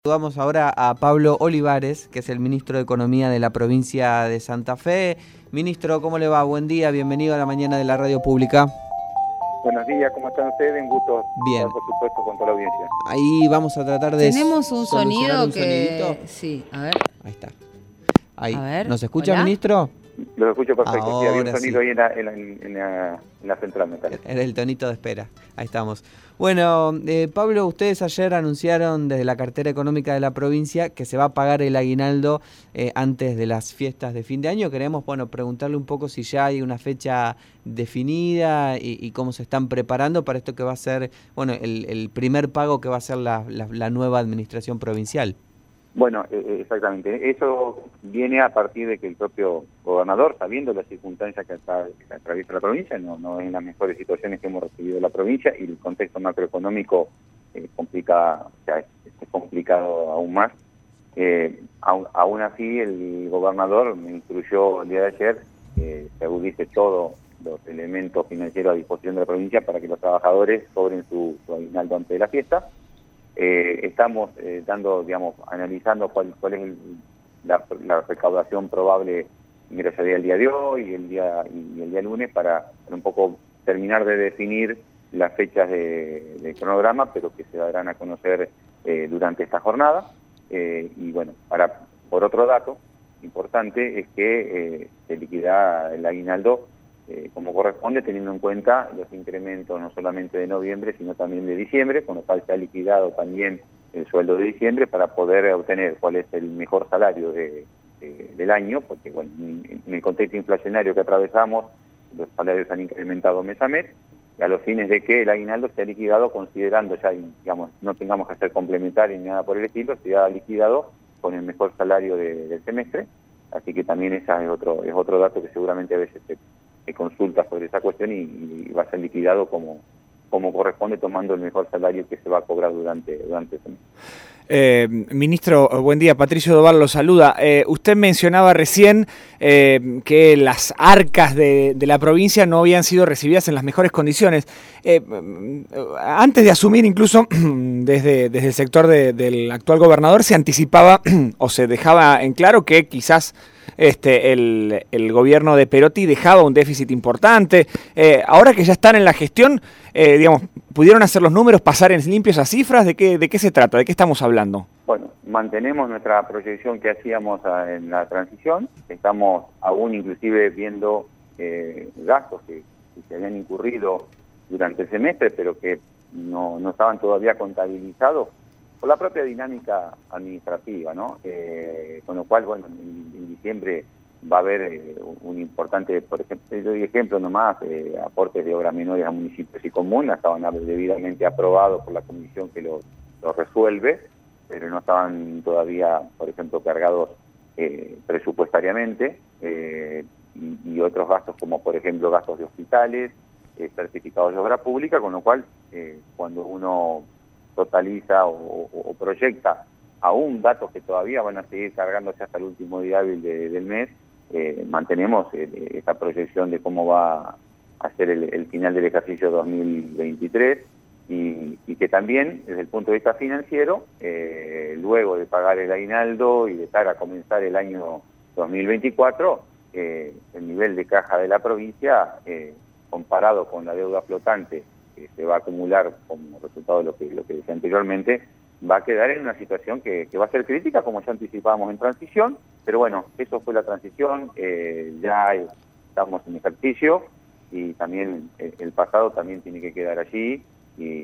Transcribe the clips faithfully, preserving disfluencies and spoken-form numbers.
Saludamos ahora a Pablo Olivares, que es el ministro de Economía de la provincia de Santa Fe. Ministro, ¿cómo le va? Buen día, bienvenido a la mañana de la radio pública. Buenos días, ¿cómo están ustedes? Un gusto Bien. estar, por supuesto, con toda la audiencia. Ahí vamos a tratar de Tenemos un sonido un que... sonidito. Sí, a ver. Ahí está. Ahí. A ver, ¿Nos escucha, ¿hola? ministro? Los escucho perfecto. Sí, había un Ahora sonido sí. ahí en la, en, la, en, la, en la central metal. Era el tonito de espera. Ahí estamos. Bueno, eh, Pablo, ustedes ayer anunciaron desde la cartera económica de la provincia que se va a pagar el aguinaldo eh, antes de las fiestas de fin de año. Queremos, bueno, preguntarle un poco si ya hay una fecha definida y, y cómo se están preparando para esto que va a ser, bueno, el, el primer pago que va a hacer la, la, la nueva administración provincial. Bueno, eh, exactamente. Eso viene a partir de que el propio gobernador, sabiendo las circunstancias que, está, que atraviesa la provincia, no, no es en las mejores situaciones que hemos recibido la provincia y el contexto macroeconómico eh, complica, o sea, es, es complicado aún más. Eh, aún, aún así, el gobernador me instruyó el día de ayer que se agudice todos los elementos financieros a disposición de la provincia para que los trabajadores cobren su, su aguinaldo antes de la fiesta. Eh, estamos eh, dando, digamos, analizando cuál, cuál es el, la, la recaudación probable ingresaría el día de hoy y el día y el día lunes para, para un poco terminar de definir las fechas de, de cronograma, pero que se darán a conocer eh, durante esta jornada. Eh, y bueno, para por otro dato importante es que eh, se liquida el aguinaldo Eh, como corresponde, teniendo en cuenta los incrementos no solamente de noviembre, sino también de diciembre, con lo cual se ha liquidado también el sueldo de diciembre para poder obtener cuál es el mejor salario de, de, del año, porque bueno, en el contexto inflacionario que atravesamos, los salarios han incrementado mes a mes, y a los fines de que el aguinaldo se ha liquidado considerando ya, digamos, no tengamos que hacer complementario ni nada por el estilo, se ha liquidado con el mejor salario de, del semestre, así que también ese es otro, es otro dato que seguramente a veces se que consulta sobre esa cuestión y, y va a ser liquidado como, como corresponde, tomando el mejor salario que se va a cobrar durante, durante ese mes. Eh, ministro, buen día, Patricio Doval lo saluda. Eh, usted mencionaba recién eh, que las arcas de, de la provincia no habían sido recibidas en las mejores condiciones. Eh, antes de asumir, incluso desde, desde el sector de, del actual gobernador, se anticipaba o se dejaba en claro que quizás Este, el, el gobierno de Perotti dejaba un déficit importante. Eh, ahora que ya están en la gestión, eh, digamos, ¿pudieron hacer los números, pasar en limpio esas cifras? ¿De qué, de qué se trata? ¿De qué estamos hablando? Bueno, mantenemos nuestra proyección que hacíamos a, en la transición. Estamos aún inclusive viendo eh, gastos que, que se habían incurrido durante el semestre, pero que no, no estaban todavía contabilizados por la propia dinámica administrativa, ¿no? Eh, con lo cual, bueno, en, en diciembre va a haber eh, un importante, por ejemplo, yo doy ejemplo nomás, eh, aportes de obras menores a municipios y comunas, estaban debidamente aprobados por la comisión que lo, lo resuelve, pero no estaban todavía, por ejemplo, cargados eh, presupuestariamente, eh, y, y otros gastos como, por ejemplo, gastos de hospitales, eh, certificados de obra pública, con lo cual, eh, cuando uno totaliza o, o, o proyecta aún datos que todavía van a seguir cargándose hasta el último día hábil de, del mes, eh, mantenemos eh, esta proyección de cómo va a ser el, el final del ejercicio dos mil veintitrés y, y que también desde el punto de vista financiero, eh, luego de pagar el aguinaldo y de estar a comenzar el año dos mil veinticuatro, eh, el nivel de caja de la provincia, eh, comparado con la deuda flotante que se va a acumular como resultado de lo que, lo que decía anteriormente, va a quedar en una situación que, que va a ser crítica, como ya anticipábamos en transición, pero bueno, eso fue la transición, eh, ya estamos en ejercicio y también el, el pasado también tiene que quedar allí y,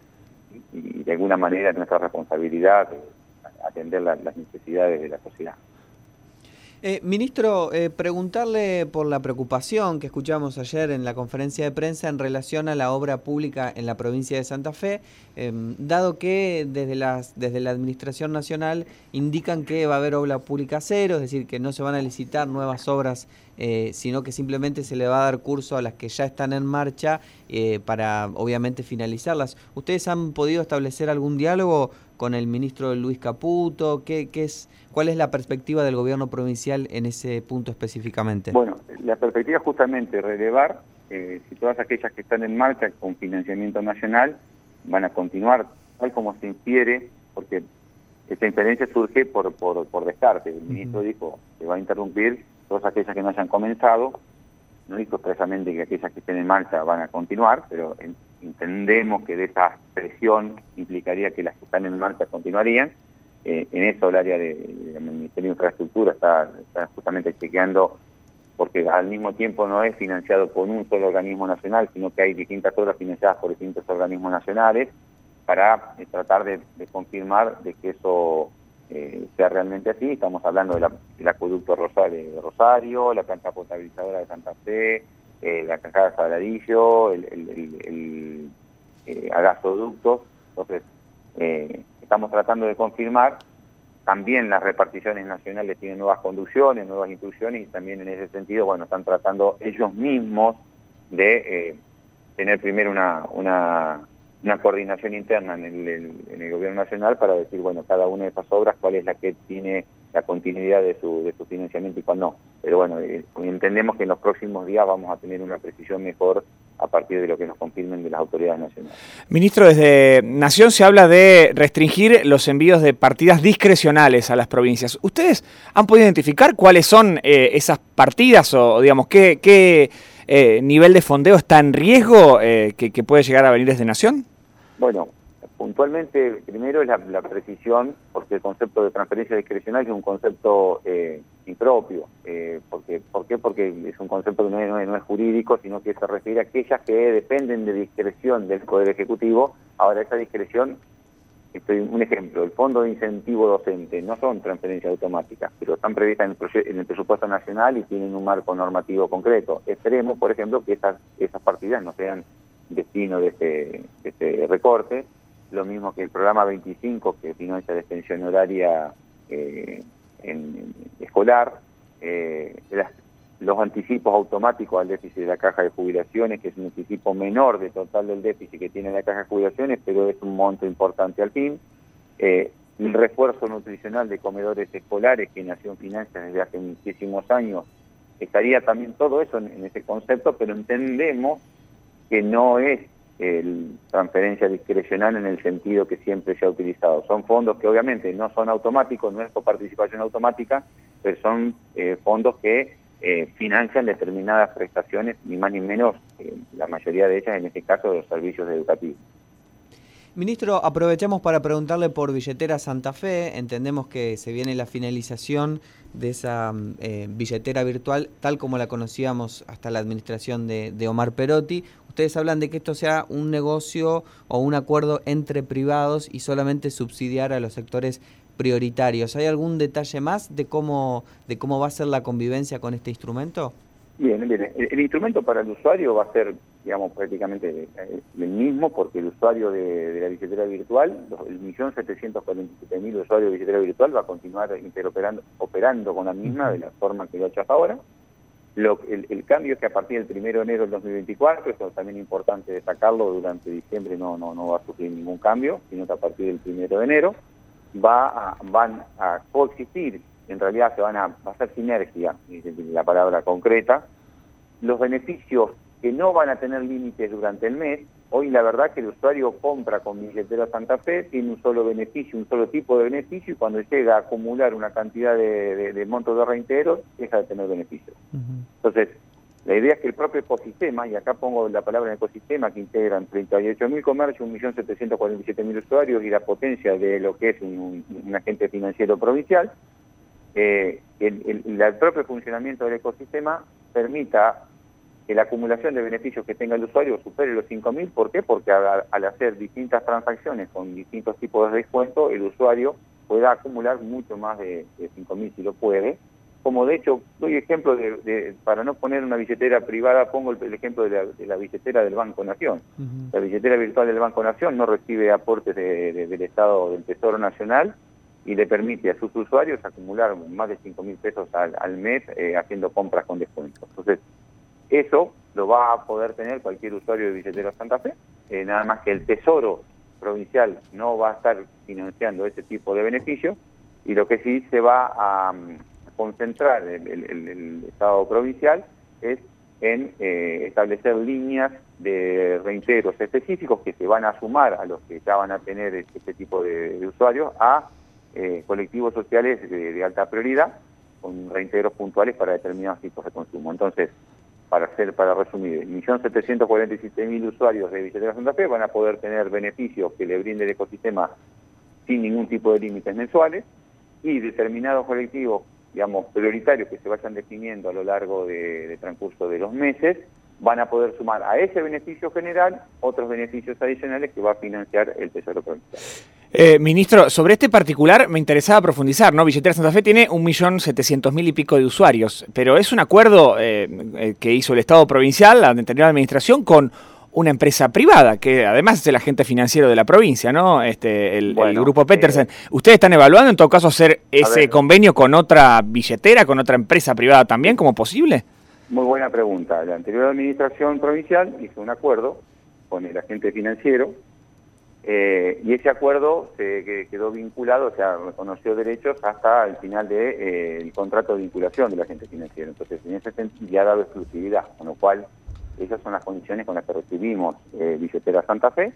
y de alguna manera es nuestra responsabilidad atender la, las necesidades de la sociedad. Eh, ministro, eh, preguntarle por la preocupación que escuchamos ayer en la conferencia de prensa en relación a la obra pública en la provincia de Santa Fe, eh, dado que desde, las, desde la Administración Nacional indican que va a haber obra pública cero, es decir, que no se van a licitar nuevas obras, eh, sino que simplemente se le va a dar curso a las que ya están en marcha eh, para, obviamente, finalizarlas. ¿Ustedes han podido establecer algún diálogo con el ministro Luis Caputo? ¿Qué, qué es, ¿Cuál es la perspectiva del gobierno provincial en ese punto específicamente? Bueno, la perspectiva es justamente relevar eh, si todas aquellas que están en marcha con financiamiento nacional van a continuar tal como se infiere, porque esta inferencia surge por, por, por descarte. El ministro uh-huh. dijo que va a interrumpir todas aquellas que no hayan comenzado, no dijo expresamente que aquellas que estén en marcha van a continuar, pero en, entendemos que de esa presión implicaría que las que están en marcha continuarían. Eh, en eso el área del de Ministerio de Infraestructura está, está justamente chequeando, porque al mismo tiempo no es financiado por un solo organismo nacional, sino que hay distintas obras financiadas por distintos organismos nacionales, para eh, tratar de, de confirmar de que eso eh, sea realmente así. Estamos hablando de la, del acueducto Rosario, de Rosario, la planta potabilizadora de Santa Fe, eh, la cascada de Saladillo, el, el, el, el eh, gasoducto. Entonces, eh, estamos tratando de confirmar. También las reparticiones nacionales tienen nuevas conducciones, nuevas instrucciones, y también en ese sentido, bueno, están tratando ellos mismos de eh, tener primero una, una, una coordinación interna en el, el, en el gobierno nacional para decir, bueno, cada una de esas obras, cuál es la que tiene la continuidad de su, de su financiamiento y cuál no. Pero bueno, eh, entendemos que en los próximos días vamos a tener una precisión mejor a partir de lo que nos confirmen de las autoridades nacionales. Ministro, desde Nación se habla de restringir los envíos de partidas discrecionales a las provincias. ¿Ustedes han podido identificar cuáles son eh, esas partidas o, digamos, qué, qué eh, nivel de fondeo está en riesgo eh, que, que puede llegar a venir desde Nación? Bueno, puntualmente, primero es la, la precisión, porque el concepto de transferencia discrecional es un concepto eh, impropio. Eh, porque, ¿Por qué? Porque es un concepto que no es, no, es, no es jurídico, sino que se refiere a aquellas que dependen de discreción del Poder Ejecutivo. Ahora, esa discreción, estoy, un ejemplo, el Fondo de Incentivo Docente no son transferencias automáticas, pero están previstas en el, en el presupuesto nacional y tienen un marco normativo concreto. Esperemos, por ejemplo, que esas, esas partidas no sean destino de este, de este recorte. Lo mismo que el programa veinticinco, que financia la extensión horaria eh, en, en escolar, eh, las, los anticipos automáticos al déficit de la caja de jubilaciones, que es un anticipo menor del total del déficit que tiene la caja de jubilaciones, pero es un monto importante al fin. Eh, el refuerzo nutricional de comedores escolares, que Nación financia desde hace muchísimos años, estaría también todo eso en, en ese concepto, pero entendemos que no es el transferencia discrecional en el sentido que siempre se ha utilizado. Son fondos que obviamente no son automáticos, no es coparticipación automática, pero son eh, fondos que eh, financian determinadas prestaciones, ni más ni menos, eh, la mayoría de ellas, en este caso, de los servicios educativos. Ministro, aprovechamos para preguntarle por Billetera Santa Fe. Entendemos que se viene la finalización de esa eh, billetera virtual, tal como la conocíamos hasta la administración de, de Omar Perotti. Ustedes hablan de que esto sea un negocio o un acuerdo entre privados y solamente subsidiar a los sectores prioritarios. ¿Hay algún detalle más de cómo, de cómo va a ser la convivencia con este instrumento? Bien, bien. El, el instrumento para el usuario va a ser, digamos, prácticamente el mismo, porque el usuario de, de la billetera virtual, el millón setecientos cuarenta y siete mil usuarios de billetera virtual, va a continuar interoperando operando con la misma de la forma que lo ha hecho hasta ahora. Lo, el, el cambio es que a partir del primero de enero del dos mil veinticuatro, esto es también importante destacarlo, durante diciembre no, no, no va a sufrir ningún cambio, sino que a partir del primero de enero va a, van a coexistir. En realidad se van a, va a ser sinergia, es la palabra concreta, los beneficios que no van a tener límites durante el mes. Hoy la verdad que el usuario compra con Billetera Santa Fe, tiene un solo beneficio, un solo tipo de beneficio, y cuando llega a acumular una cantidad de, de, de montos de reintegro, deja de tener beneficios. Uh-huh. Entonces, la idea es que el propio ecosistema, y acá pongo la palabra en ecosistema, que integran treinta y ocho mil comercios, un millón setecientos cuarenta y siete mil usuarios y la potencia de lo que es un, un agente financiero provincial, Eh, el, el, el propio funcionamiento del ecosistema permita que la acumulación de beneficios que tenga el usuario supere los cinco mil. ¿Por qué? Porque al, al hacer distintas transacciones con distintos tipos de descuento, el usuario pueda acumular mucho más de, de cinco mil si lo puede. Como de hecho, doy ejemplo, de, de, para no poner una billetera privada, pongo el, el ejemplo de la, de la billetera del Banco Nación. Uh-huh. La billetera virtual del Banco Nación no recibe aportes de, de, del Estado, del Tesoro Nacional, y le permite a sus usuarios acumular más de cinco mil pesos al, al mes eh, haciendo compras con descuento. Entonces, eso lo va a poder tener cualquier usuario de Billetera Santa Fe, eh, nada más que el Tesoro Provincial no va a estar financiando ese tipo de beneficios, y lo que sí se va a, a concentrar el, el, el, el Estado provincial es en eh, establecer líneas de reintegros específicos que se van a sumar a los que ya van a tener este tipo de, de usuarios a eh, colectivos sociales de, de alta prioridad, con reintegros puntuales para determinados tipos de consumo. Entonces, para hacer, para resumir, un millón setecientos cuarenta y siete mil usuarios de Billetera Santa Fe van a poder tener beneficios que le brinde el ecosistema sin ningún tipo de límites mensuales, y determinados colectivos, digamos, prioritarios que se vayan definiendo a lo largo de, de transcurso de los meses, van a poder sumar a ese beneficio general otros beneficios adicionales que va a financiar el Tesoro Provincial. Eh, ministro, sobre este particular me interesaba profundizar, ¿no? Billetera Santa Fe tiene un millón setecientos mil y pico de usuarios, pero es un acuerdo eh, que hizo el Estado provincial, la anterior administración, con una empresa privada, que además es el agente financiero de la provincia, ¿no? Este, el, bueno, el grupo Petersen. Eh, ¿Ustedes están evaluando en todo caso hacer ese ver, convenio con otra billetera, con otra empresa privada también, como posible? Muy buena pregunta. La anterior administración provincial hizo un acuerdo con el agente financiero, eh, y ese acuerdo se que quedó vinculado, o sea, reconoció derechos hasta el final del de, eh, contrato de vinculación del agente financiero. Entonces, en ese sentido ya ha dado exclusividad, con lo cual esas son las condiciones con las que recibimos eh, Billetera Santa Fe,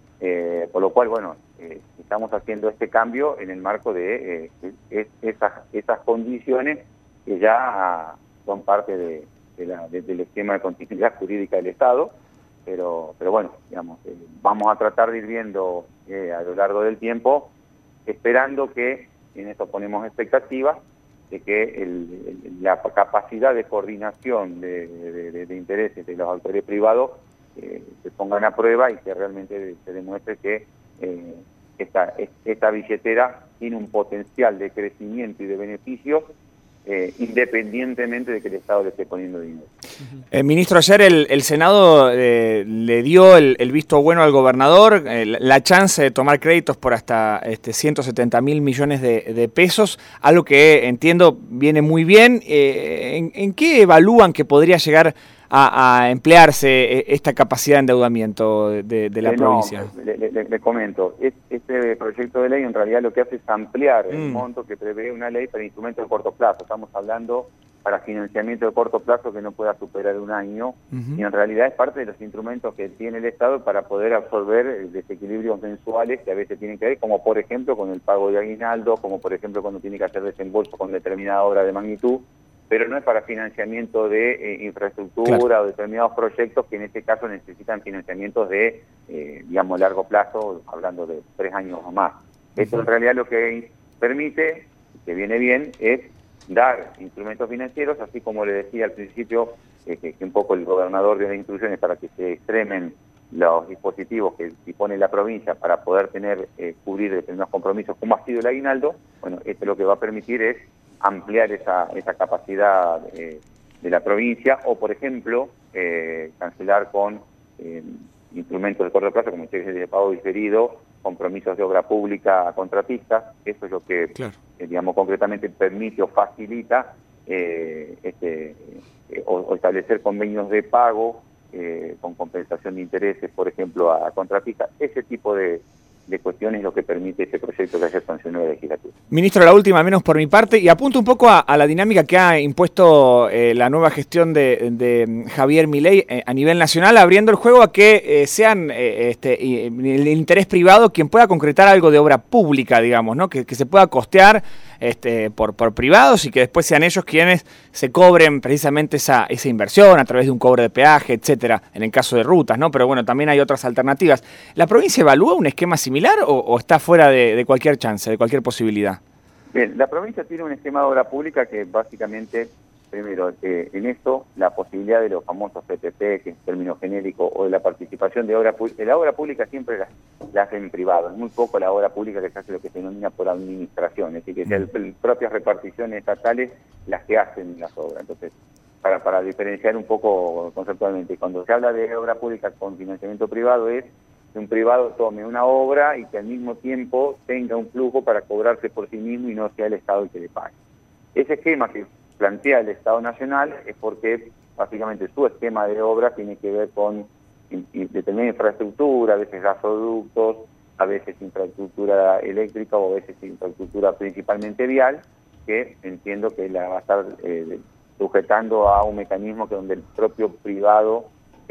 eh, por lo cual, bueno, eh, estamos haciendo este cambio en el marco de eh, es, esas, esas condiciones que ya son parte de, de la, de, del esquema de continuidad jurídica del Estado, pero, pero bueno, digamos, eh, vamos a tratar de ir viendo eh, a lo largo del tiempo, esperando que, en esto ponemos expectativas, de que el, el, la capacidad de coordinación de, de, de, de intereses de los actores privados eh, se pongan a prueba y que realmente se demuestre que eh, esta, esta billetera tiene un potencial de crecimiento y de beneficios eh, independientemente de que el Estado le esté poniendo dinero. Eh, ministro, ayer el, el Senado eh, le dio el, el visto bueno al gobernador, eh, la chance de tomar créditos por hasta este, ciento setenta mil millones de, de pesos, algo que entiendo viene muy bien. Eh, ¿en, ¿En qué evalúan que podría llegar a, a emplearse esta capacidad de endeudamiento de, de la eh, provincia? No, le, le, le comento, este proyecto de ley en realidad lo que hace es ampliar el mm. monto que prevé una ley para instrumentos de corto plazo. Estamos hablando para financiamiento de corto plazo que no pueda superar un año, uh-huh. y en realidad es parte de los instrumentos que tiene el Estado para poder absorber desequilibrios mensuales que a veces tienen que ver, como por ejemplo con el pago de aguinaldo, como por ejemplo cuando tiene que hacer desembolso con determinada obra de magnitud, pero no es para financiamiento de eh, infraestructura, claro, o determinados proyectos que en este caso necesitan financiamientos de, eh, digamos, largo plazo, hablando de tres años o más. Uh-huh. Esto en realidad lo que permite, que viene bien, es dar instrumentos financieros, así como le decía al principio, eh, que, que un poco el gobernador dio las instrucciones para que se extremen los dispositivos que dispone la provincia para poder tener, eh, cubrir determinados compromisos, como ha sido el aguinaldo. Bueno, esto lo que va a permitir es ampliar esa, esa capacidad eh, de la provincia, o por ejemplo, eh, cancelar con eh, instrumentos de corto plazo, como cheques de pago diferido, compromisos de obra pública a contratistas. Eso es lo que, claro, eh, digamos, concretamente permite o facilita eh, este, eh, o, o establecer convenios de pago eh, con compensación de intereses, por ejemplo, a, a contratistas. Ese tipo de, de cuestiones es lo que permite ese proyecto que ayer sancionó la legislatura. Ministro, la última, menos por mi parte, y apunto un poco a, a la dinámica que ha impuesto eh, la nueva gestión de, de Javier Milei eh, a nivel nacional, abriendo el juego a que eh, sean eh, este, el interés privado quien pueda concretar algo de obra pública, digamos, ¿no? Que, que se pueda costear este, por, por privados y que después sean ellos quienes se cobren precisamente esa, esa inversión a través de un cobro de peaje, etcétera, en el caso de rutas, ¿no? Pero bueno, también hay otras alternativas. ¿La provincia evalúa un esquema similar o, o está fuera de, de cualquier chance, de cualquier posibilidad? Bien, la provincia tiene un esquema de obra pública que básicamente, primero, eh, en esto, la posibilidad de los famosos P P P, que es término genérico, o de la participación de obra pública. La obra pública siempre la, la hacen privado, es muy poco la obra pública que se hace lo que se denomina por administración, es decir, que sean mm. propias reparticiones estatales las que hacen las obras. Entonces, para, para diferenciar un poco conceptualmente, cuando se habla de obra pública con financiamiento privado es que un privado tome una obra y que al mismo tiempo tenga un flujo para cobrarse por sí mismo y no sea el Estado el que le pague. Ese esquema que plantea el Estado Nacional es porque básicamente su esquema de obra tiene que ver con determinada infraestructura, a veces gasoductos, a veces infraestructura eléctrica o a veces infraestructura principalmente vial, que entiendo que la va a estar eh, sujetando a un mecanismo que donde el propio privado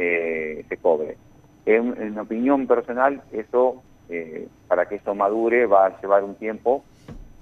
eh, se cobre. En, en opinión personal, eso, eh, para que esto madure, va a llevar un tiempo,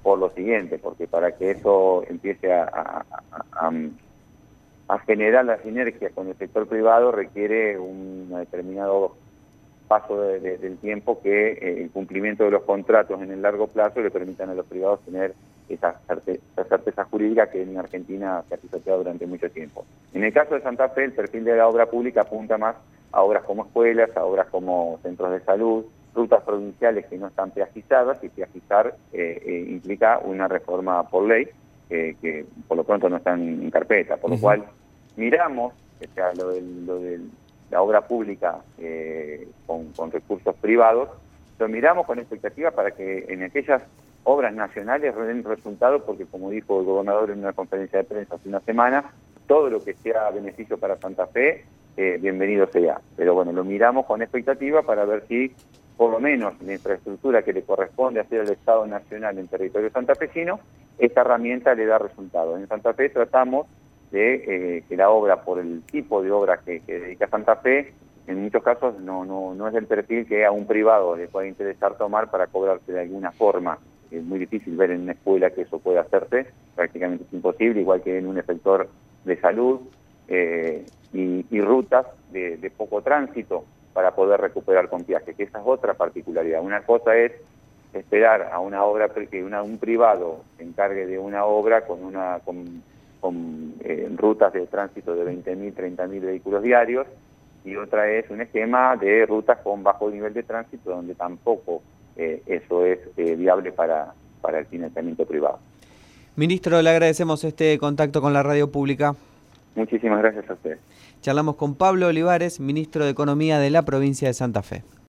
por lo siguiente, porque para que eso empiece a, a, a, a generar la sinergia con el sector privado requiere un determinado paso de, de, del tiempo que eh, el cumplimiento de los contratos en el largo plazo le permitan a los privados tener esa certeza, esa certeza jurídica que en Argentina se ha pisoteado durante mucho tiempo. En el caso de Santa Fe, el perfil de la obra pública apunta más a obras como escuelas, a obras como centros de salud, rutas provinciales que no están peajizadas, y peajizar eh, eh, implica una reforma por ley eh, que por lo pronto no están en carpeta, por lo uh-huh. cual miramos, o sea, lo del, lo del la obra pública eh, con, con recursos privados, lo miramos con expectativa para que en aquellas obras nacionales den resultados, porque como dijo el gobernador en una conferencia de prensa hace una semana, todo lo que sea beneficio para Santa Fe, eh, bienvenido sea. Pero bueno, lo miramos con expectativa para ver si por lo menos la infraestructura que le corresponde hacer al Estado Nacional en territorio santafesino, esta herramienta le da resultado. En Santa Fe tratamos de eh, que la obra, por el tipo de obra que, que dedica Santa Fe, en muchos casos no, no, no es del perfil que a un privado le pueda interesar tomar para cobrarse de alguna forma. Es muy difícil ver en una escuela que eso pueda hacerse, prácticamente es imposible, igual que en un sector de salud eh, y, y rutas de, de poco tránsito para poder recuperar con peaje, que esa es otra particularidad. Una cosa es esperar a una obra, que una, un privado se encargue de una obra con una... Con, con eh, rutas de tránsito de veinte mil, treinta mil vehículos diarios, y otra es un esquema de rutas con bajo nivel de tránsito, donde tampoco eh, eso es eh, viable para, para el financiamiento privado. Ministro, le agradecemos este contacto con la radio pública. Muchísimas gracias a usted. Charlamos con Pablo Olivares, ministro de Economía de la provincia de Santa Fe.